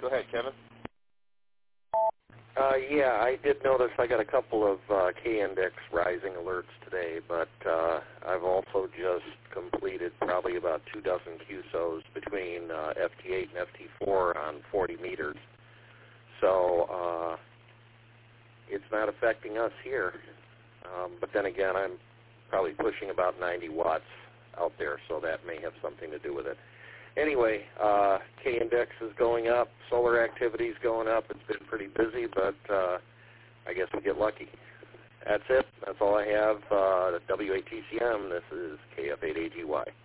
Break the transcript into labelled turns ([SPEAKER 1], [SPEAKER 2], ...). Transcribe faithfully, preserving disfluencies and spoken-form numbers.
[SPEAKER 1] Go ahead, Kevin.
[SPEAKER 2] Uh, yeah, I did notice I got a couple of uh, K-index rising alerts today, but uh, I've also just completed probably about two dozen Q S Os between uh, F T eight and F T four on forty meters. So uh, it's not affecting us here. Um, but then again, I'm probably pushing about ninety watts out there, so that may have something to do with it. Anyway, uh, K-index is going up, solar activity is going up. It's been pretty busy, but uh, I guess we get lucky. That's it. That's all I have. Uh, W A T C M, this is K F eight A G Y.